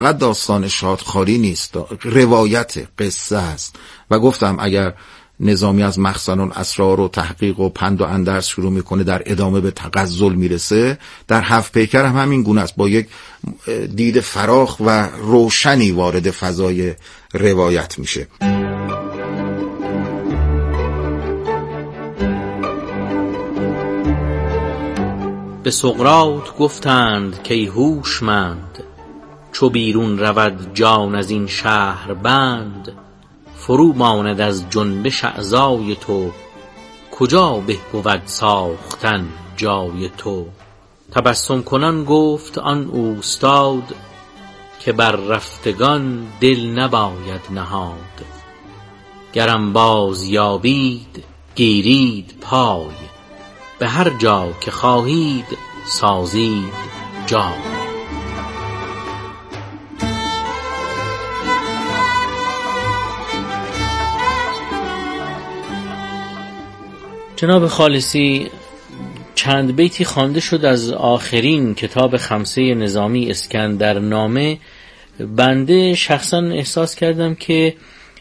فقط داستان شادخواری نیست، روایت قصه است. و گفتم اگر نظامی از مخزن الاسرار و تحقیق و پند و اندرز شروع میکنه، در ادامه به تغزل میرسه. در هفت پیکر هم همین گونه است، با یک دید فراخ و روشنی وارد فضای روایت میشه. به سقراط گفتند که ای هوشمند، چو بیرون رود جان از این شهر بند، فرو ماند از جنبش اعضای تو، کجا به بود ساختن جای تو. تبسم کنان گفت آن اوستاد، که بر رفتگان دل نباید نهاد. گرم باز یابید گیرید پای، به هر جا که خواهید سازید جای. جناب خالصی، چند بیتی خوانده شد از آخرین کتاب خمسه نظامی اسکندرنامه. بنده شخصا احساس کردم که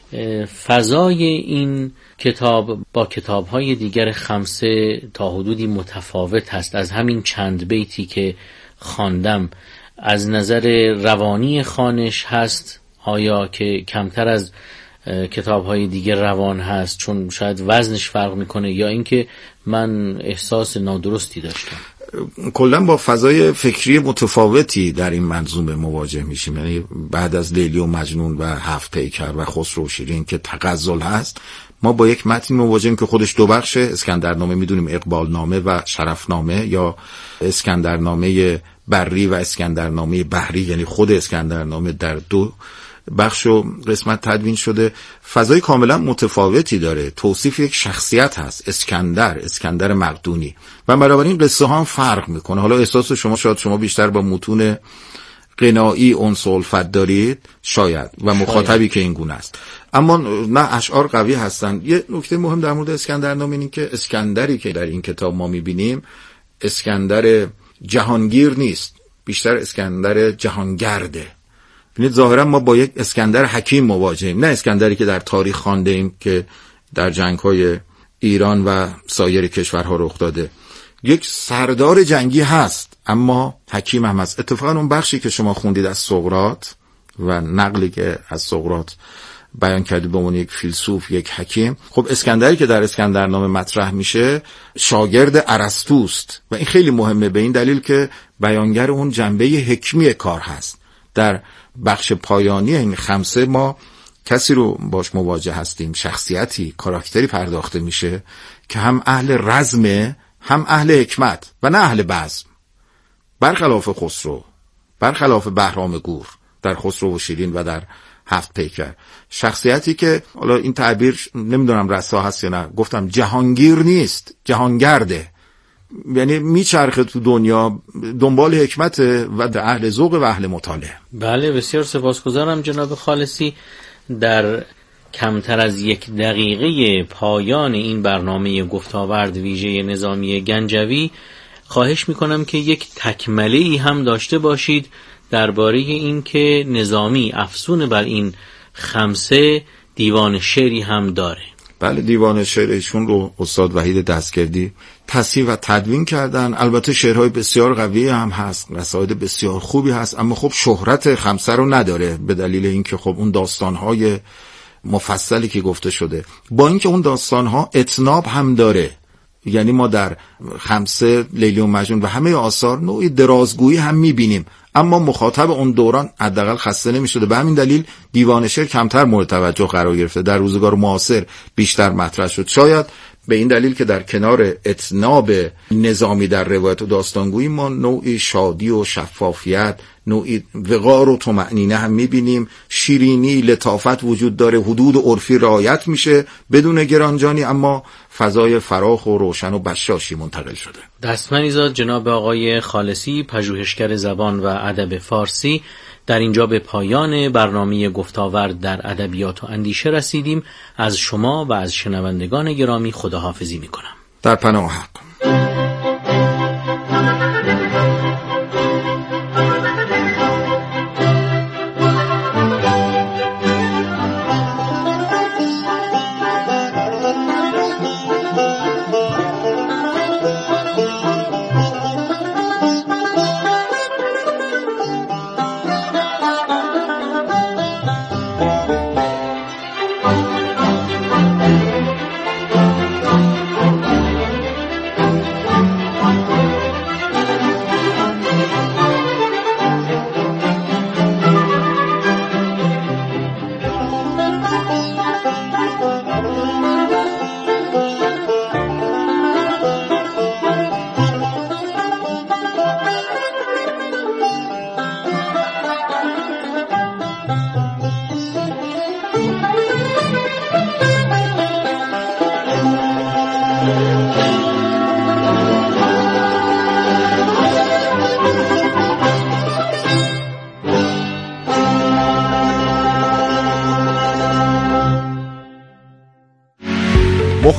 فضای این کتاب با کتاب‌های دیگر خمسه تا حدودی متفاوت هست. از همین چند بیتی که خواندم، از نظر روانی خوانش هست آیا که کمتر از کتاب‌های دیگر روان هست چون شاید وزنش فرق میکنه، یا اینکه من احساس نادرستی داشتم؟ کلا با فضای فکری متفاوتی در این منظومه مواجه میشیم. یعنی بعد از لیلی و مجنون و هفت پیکر و خسرو و شیرین که تغزل هست، ما با یک متن مواجهیم که خودش دو بخشه. اسکندرنامه میدونیم اقبالنامه و شرفنامه، یا اسکندرنامه بری و اسکندرنامه بحری، یعنی خود اسکندرنامه در دو بخش و قسمت تدوین شده. فضای کاملا متفاوتی داره. توصیف یک شخصیت هست، اسکندر مقدونی، و بنابراین قصه ها هم فرق میکنه. حالا احساس شما بیشتر با متون غنایی انس و الفت دارید شاید، و مخاطبی که این گونه است، اما نه اشعار قوی هستن. یه نکته مهم در مورد اسکندرنامه اینه که اسکندری که در این کتاب ما میبینیم اسکندر جهانگیر نیست، بیشتر اسکندر جهانگرده. ببینید ظاهرا ما با یک اسکندر حکیم مواجهیم، نه اسکندری که در تاریخ خوانده ایم که در جنگ‌های ایران و سایر کشورها رخ داده. یک سردار جنگی هست اما حکیم هم هست. اتفاقا اون بخشی که شما خوندید از سقراط و نقلی که از سقراط بیان کردی به عنوان یک فیلسوف، یک حکیم، خب اسکندری که در اسکندرنامه مطرح میشه شاگرد ارسطوست و این خیلی مهمه، به این دلیل که بیانگر اون جنبه حکمی کار هست. در بخش پایانی این خمسه ما کسی رو باش مواجه هستیم، شخصیتی، کاراکتری پرداخته میشه که هم اهل رزمه هم اهل حکمت و نه اهل بزم، برخلاف خسرو، برخلاف بهرام گور در خسرو و شیرین و در هفت پیکر. شخصیتی که حالا این تعبیر نمیدونم رسا هست یا نه، گفتم جهانگیر نیست، جهانگرده، یعنی میچرخه تو دنیا دنبال حکمت و اهل ذوق و اهل مطالعه. بله، بسیار سپاسگزارم جناب خالصی. در کمتر از یک دقیقه پایان این برنامه گفتاورد ویژه نظامی گنجوی خواهش میکنم که یک تکمله‌ای هم داشته باشید درباره این که نظامی افسون بر این خمسه دیوان شعری هم داره. بله، دیوان شعر ایشون رو استاد وحید دستگردی تصحیح و تدوین کردن. البته شعرهای بسیار قوی هم هست، قصاید بسیار خوبی هست، اما خب شهرت خمسه رو نداره به دلیل اینکه خب اون داستانهای مفصلی که گفته شده، با اینکه اون داستانها اتناب هم داره. یعنی ما در خمسه، لیلی و مجنون و همه آثار نوعی درازگویی هم میبینیم، اما مخاطب اون دوران حداقل خسته نمیشده. به همین دلیل دیوان شعر کمتر مورد توجه قرار گرفته، در روزگار معاصر بیشتر مطرح شد. شاید به این دلیل که در کنار اتناب نظامی در روایت و داستانگویی ما نوعی شادی و شفافیت، نوعی وقار و طمأنینه هم میبینیم، شیرینی، لطافت وجود داره، حدود عرفی رعایت میشه بدون گرانجانی، اما فضای فراخ و روشن و بشاشی منتقل شده. دستمنیزاد جناب آقای خالصی، پژوهشگر زبان و ادب فارسی، در اینجا به پایان برنامه گفتاورد در ادبیات و اندیشه رسیدیم. از شما و از شنوندگان گرامی خداحافظی میکنم. در پناه حق.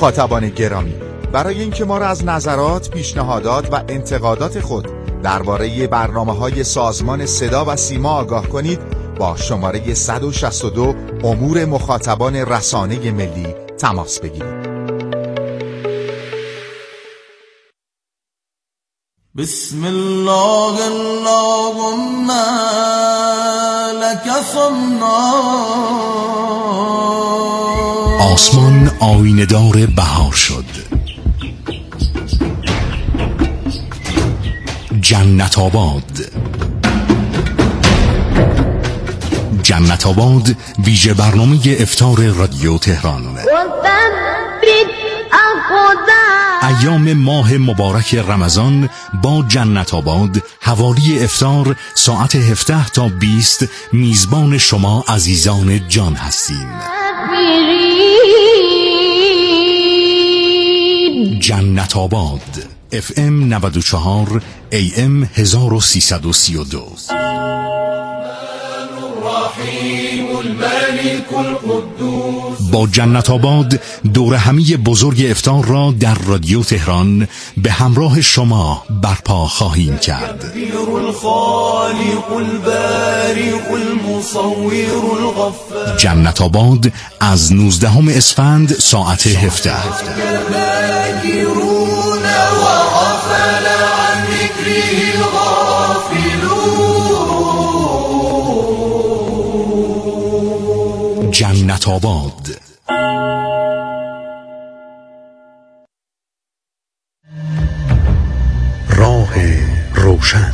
مخاطبان گرامی، برای اینکه ما را از نظرات، پیشنهادات و انتقادات خود درباره برنامه‌های سازمان صدا و سیما آگاه کنید، با شماره 162 امور مخاطبان رسانه ملی تماس بگیرید. بسم الله اللهم لك صمنا. آسمان آینه دار بهار شد، جنت آباد. جنت آباد ویژه برنامه افطار رادیو تهران. ایام ماه مبارک رمضان با جنت آباد حوالی افطار ساعت 17 تا 20 میزبان شما عزیزان جان هستیم. جنت آباد FM 94 AM 1332. با جنت آباد دور همی بزرگ افطار را در رادیو تهران به همراه شما برپا خواهیم کرد. جنت آباد از 19 اسفند ساعت 17. جنت آباد. راه روشن.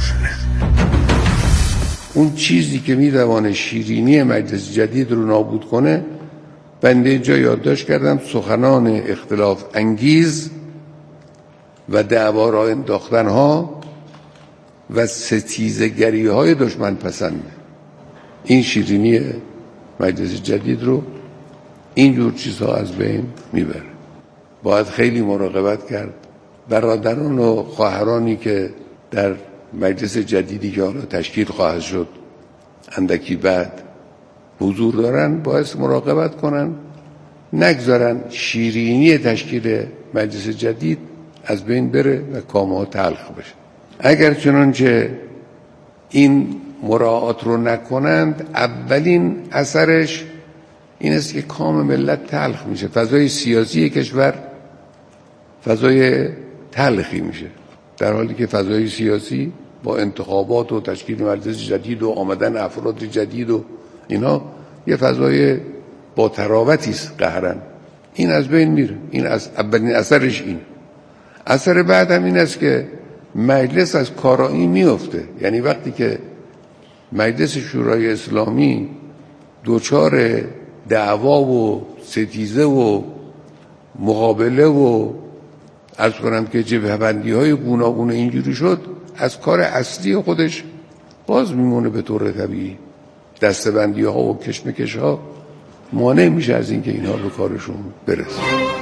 اون چیزی که می‌تواند شیرینی مجلس جدید رو نابود کنه، بنده جا یادداشت کردم سخنان اختلاف انگیز و دعوا را انداختنها و ستیزگری‌های دشمن پسند. این شیرینی مجلس جدید رو اینجور چیزها از بین میبره. باید خیلی مراقبت کرد. برادران و خواهرانی که در مجلس جدیدی که حالا تشکیل خواهد شد اندکی بعد حضور دارن، باید مراقبت کنن نگذارن شیرینی تشکیل مجلس جدید از بین بره و کامها تلخ بشه. اگر چنانچه این مراعات رو نکنند، اولین اثرش این است که کام ملت تلخ میشه. فضای سیاسی کشور فضای تلخی میشه، در حالی که فضای سیاسی با انتخابات و تشکیل مجلس جدید و آمدن افراد جدید و اینا یه فضای با تراوتی است قهرن. این از بین میره. این از اولین اثرش. این اثر بعد هم این است که مجلس از کارایی میفته. یعنی وقتی که مجلس شورای اسلامی دوچار دعوا و ستیزه و مقابله و عرض کنم که جبهه‌بندی‌های گوناگون اینجوری شد، از کار اصلی خودش باز میمونه به طور طبیعی. دسته‌بندی‌ها و کشمکش‌ها مانع میشه از اینکه اینها به کارشون برسه.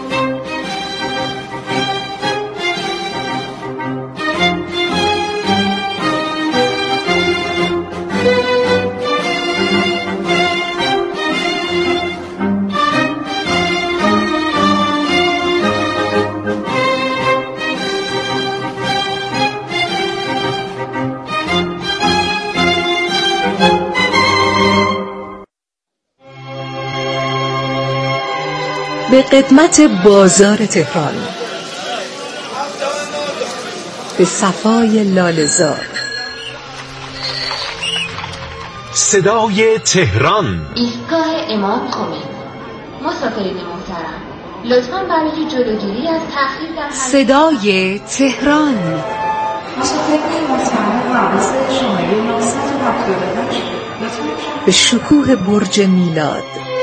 به قدمت بازار تهران، به صفای لاله‌زار، صدای تهران. ایستگاه امام خمینی. مسافرین محترم، لطفاً برای جلوگیری از تأخیر در صدای تهران. مسافرین محترم، حواس شماره 978 به شکوه برج میلاد،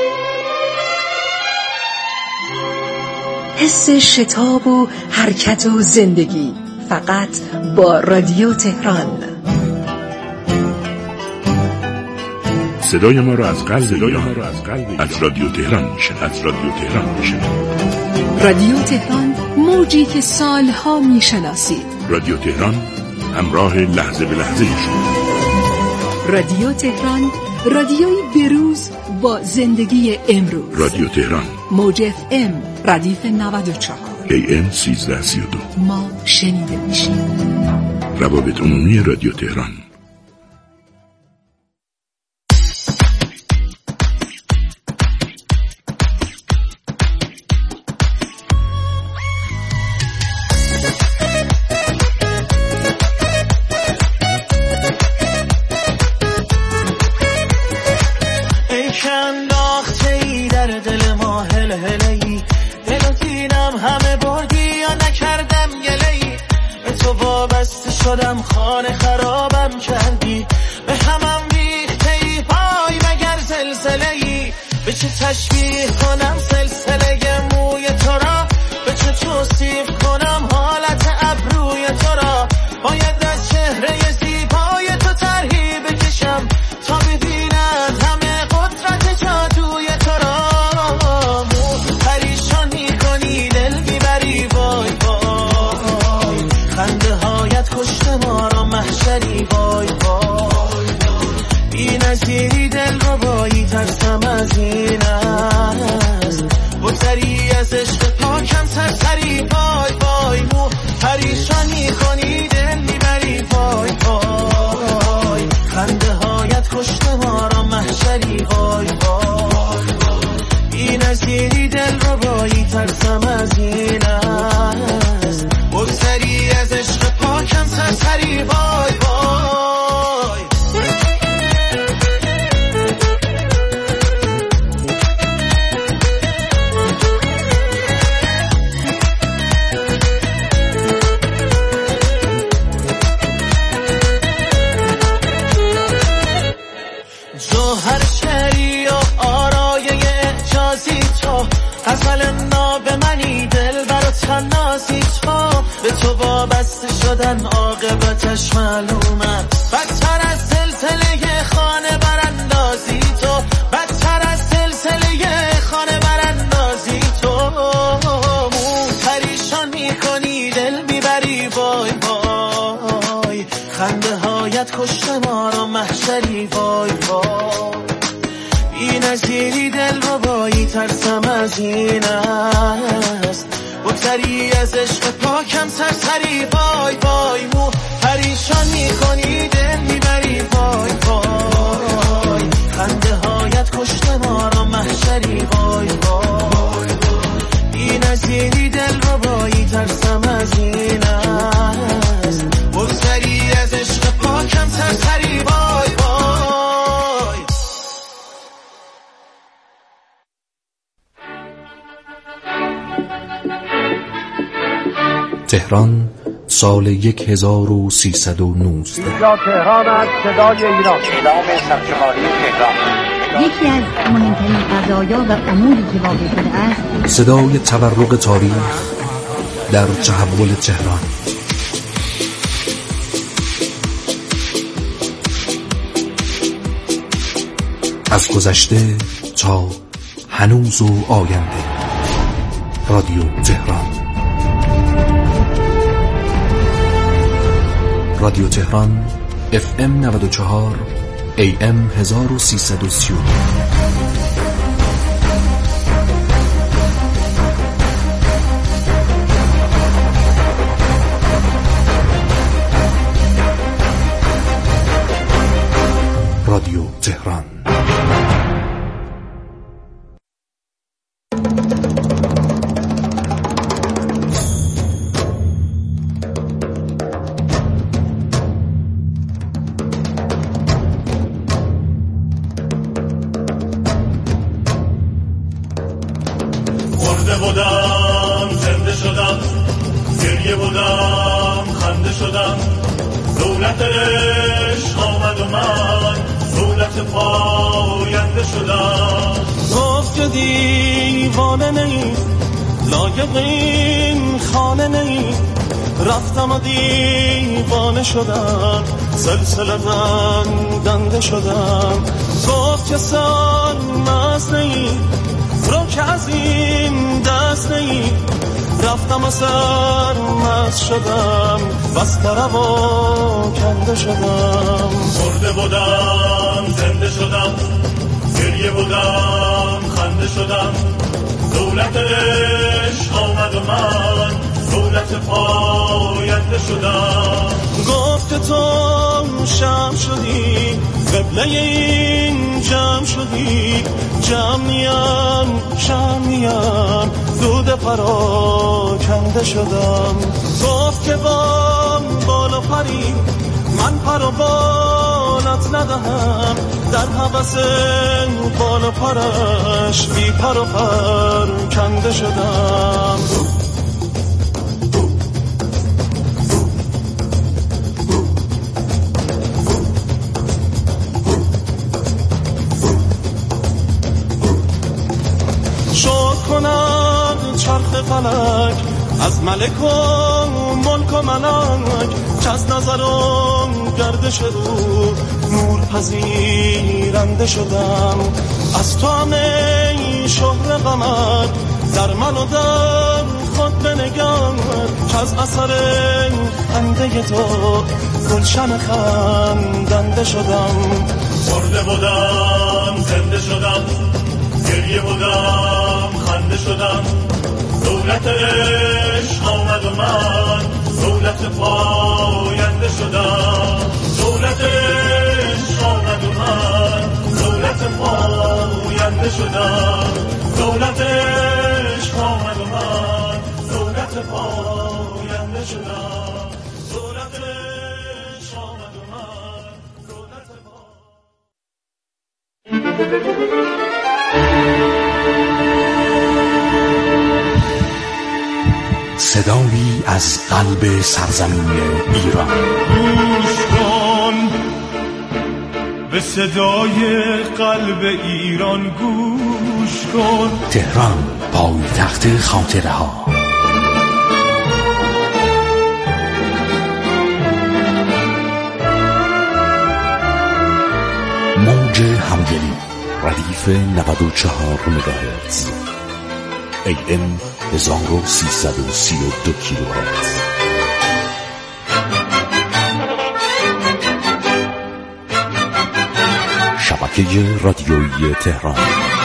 حس شتاب و حرکت و زندگی، فقط با رادیو تهران. صدای ما را از قلب از رادیو تهران میشنوید. رادیو تهران، موجی که سالها میشناسید. رادیو تهران، همراه لحظه به لحظه شما. رادیو تهران، رادیوی بروز با زندگی امروز. رادیو تهران. موج FM ردیف 94 AM 1332. ما شنیده میشیم. روابط عمومی رادیو تهران. شدم خانه خرابم کردی، به همم ریخته ای پای مگر زلزله ای. به چه تشبیه کنم سلسله موی تو را، به چه توصیف کنم حالت ابروی تو را. باید از چهره زیبای تو طرحی بکشم تا ببیند همه قدرت جادوی تو را. پریشان میکنی دل میبری وای وای، خنده هایت کشته ما را محشری وای وای. بی نظیری دل رو بایی ترسم از این است، بگذری از عشق پاکم سرسری وای وای. مو پریشان میکنی دل میبری وای وای، خنده هایت کشته ما را محشری وای وای. بی نظیری دل رو بایی ترسم از این است، بگذری از عشق پاکم سرسری وای وای. جوهر شهری و آرایه اعجازی تو، غزل ناب منی دل برات نازی تو. به تو وابسته شدن عاقبتش معلومه، بدتر از سلسله خانه براندازی تو، بدتر از سلسله خانه براندازی تو. پریشان میکنی دل میبری وای وای، خنده هایت کشته ما را محشری وای وای. بی نظیری دل رو بایی ترسم از این است، بگذری از عشق پاکم سرسری وای وای. مو پریشان میکنی دل میبری وای وای، خنده هایت کشته ما را محشری وای وای. بی نظیری دل رو بایی ترسم از این است، بگذری از عشق پاکم سرسری وای وای. تهران سال 1319. اینجا تهران است، صدای ایران. اعلام سرشماری تهران. یکی از مهمترین قضایا و اموری که واقع شده است، صدای تورق تاریخ در تحول تهران. از گذشته تا هنوز و آینده. رادیو تهران. رادیو تهران FM 94 AM 1330. رادیو تهران. رفتم و دیوانه شدم، سلسله بندنده شدم. گفت که سال مست نی، رو که از این دست نی، رفتم و سرمست شدم بس پروا کنده شدم مرده بودم زنده شدم گریه بودم خنده شدم دولت عشق آمد و من دولت پاینده شدم گفت تو شم شدی قبله این جمع شدی جمعیم شمعیم دود پراکنده شدم گفت که بالا پری من پر و بالت ندهم در هوس بالا پرش بی پر و پر کنده شدم چرخ فلک از ملک و ملک و ملک که از نظرم گردش رو نور پذیرنده شدم از تو همه شهر قمر در من و در خود بنگر که از اثر خنده تو گلشن خندنده شدم مرده بودم زنده شدم گریه بودم خنده شدم دولت عشق آمد و من دولت پاینده شدم دولت عشق آمد و من دولت پاینده شدم دولت عشق آمد و من دولت پاینده شدم دولت عشق آمد و من دولت صدایی از قلب سرزمین ایران گوش کن به صدای قلب ایران گوش کن تهران پایتخت خاطره ها موج همدلی ردیف 94 مگاهرتز AM 1332 کیلوهرتز شبکه رادیویی تهران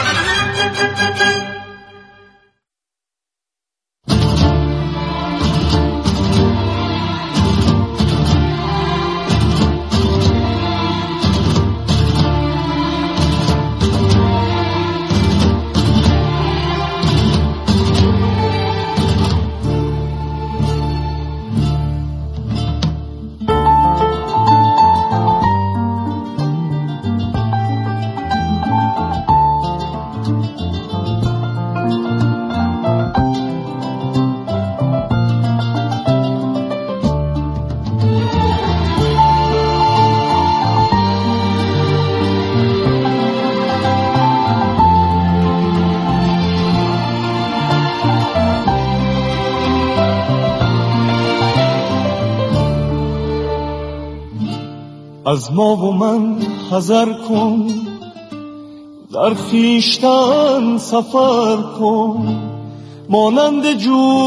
از ما و من حذر کن در خویشتن سفر کن مانند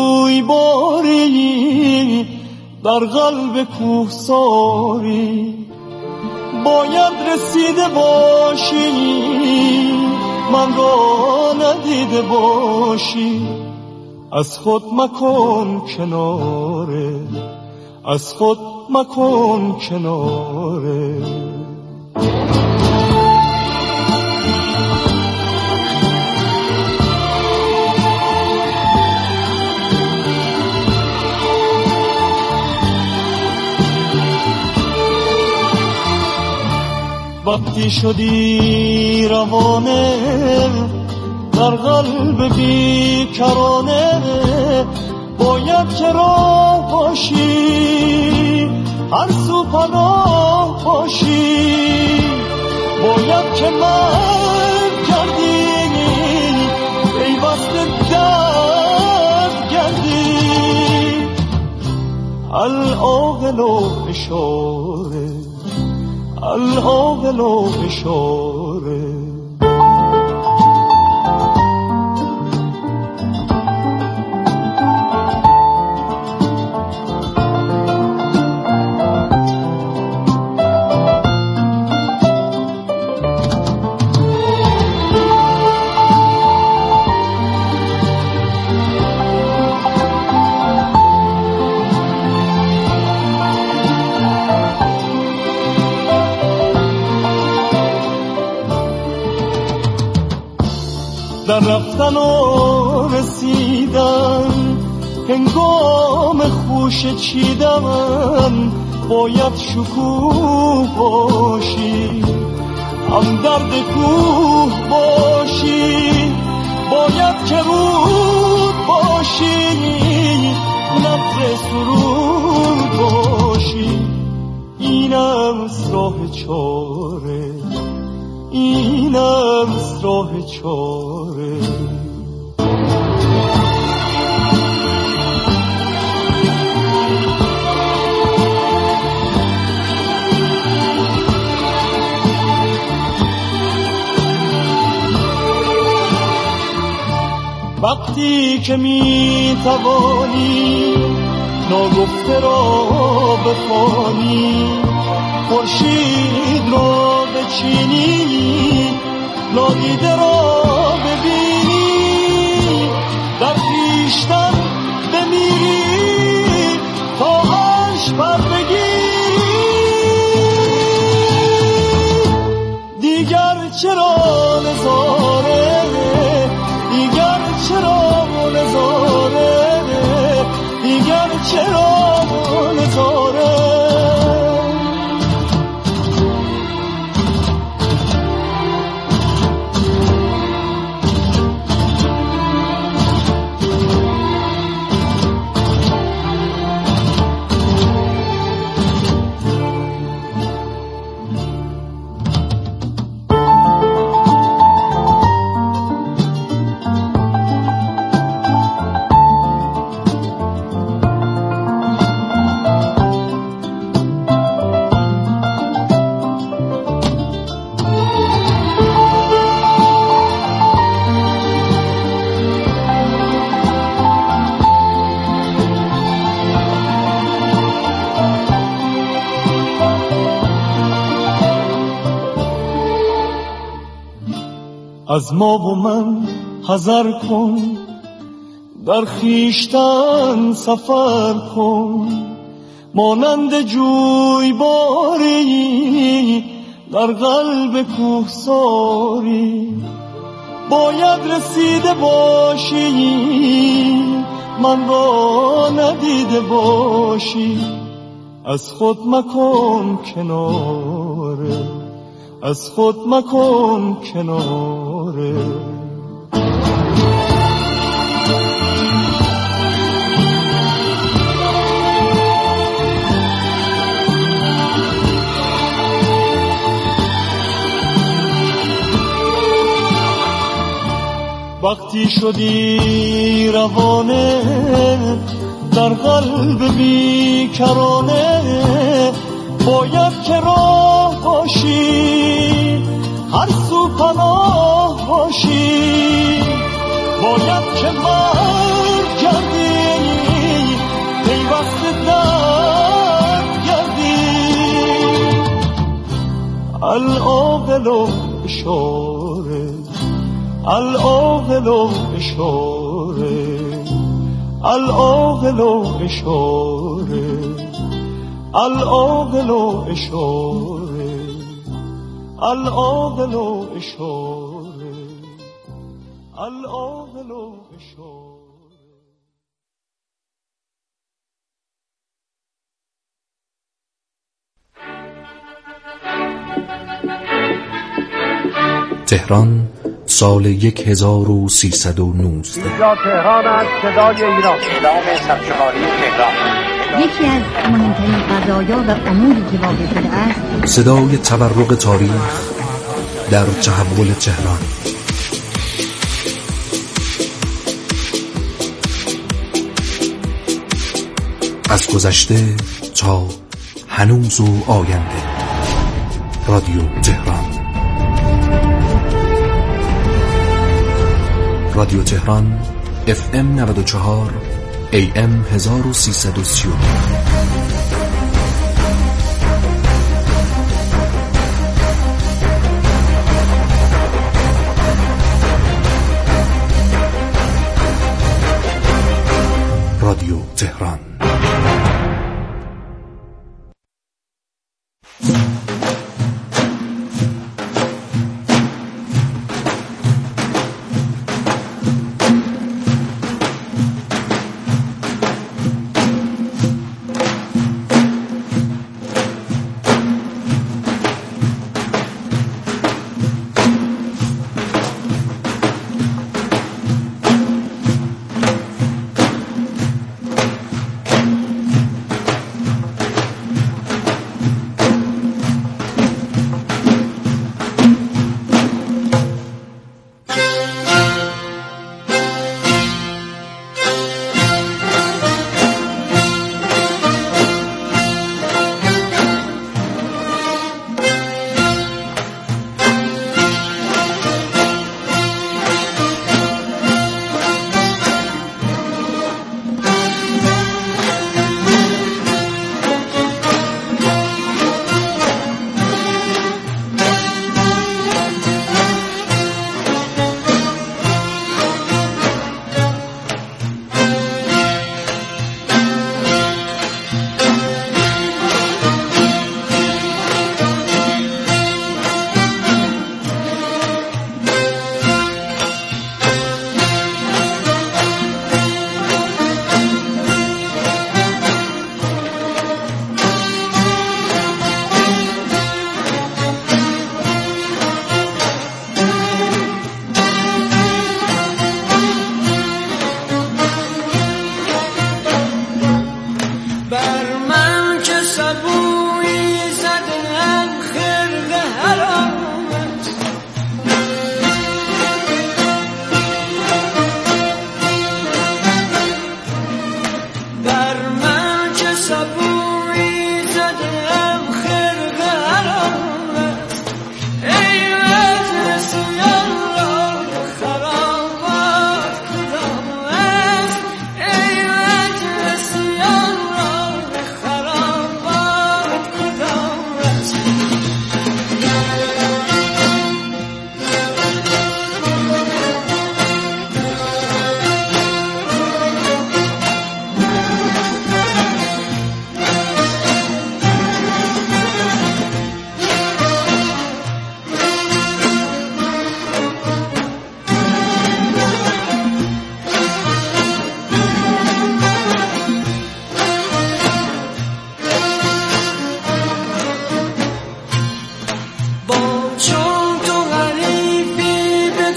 جویباری در قلب کوهساری باید رسیده باشی من را ندیده باشی از خود مکن کناره از خود مکن کناره وقتی شدی روانه در قلب بیکرانه باید که راه باشی هر سو پناه باشی باید که مرد گردی پیوست درد گردی العاقل و اشاره العاقل و اشاره در رفتن و رسیدن، هنگام خوش چیدن باید شکوه باشی، هم درد کوه باشی، باید که رود باشی، نبض سرود باشی. اینم راه چاره، اینم راه چاره. وقتی که می توانی ناگفته را بخوانی، خورشید را بچینی، نادیده را ببینی، در خویشتن بمیری تا عرش پر بگیری. دیگر چرا نظاره، دیگر چرا نظاره، دیگر چرا نظاره. از ما و من حذر کن، در خویشتن سفر کن، مانند جویباری در قلب کوهساری. باید رسیده باشی، من را ندیده باشی. از خود مکن کناره، از خود مکن کناره. وقتی شدی روانه در قلب بیکرانه، باید که راه باشی، هر سو پناه باشی. باید که مرد گردی، پیوسته درد گردی. العاقل اشاره، العاقل اشاره، العاقل اشاره، العاقل اشاره، العاقل اشاره، العاقل اشاره. تهران سال 1319. اینجا تهران است، صدای ایران. اعلام سرشماری تهران. یکی از مهمترین قضایا و اموری که واقع شده است، صدای تورق تاریخ در تحول تهران. از گذشته تا هنوز و آینده. رادیو تهران. رادیو تهران FM 94 AM 1332. رادیو تهران.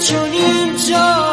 چون اینجا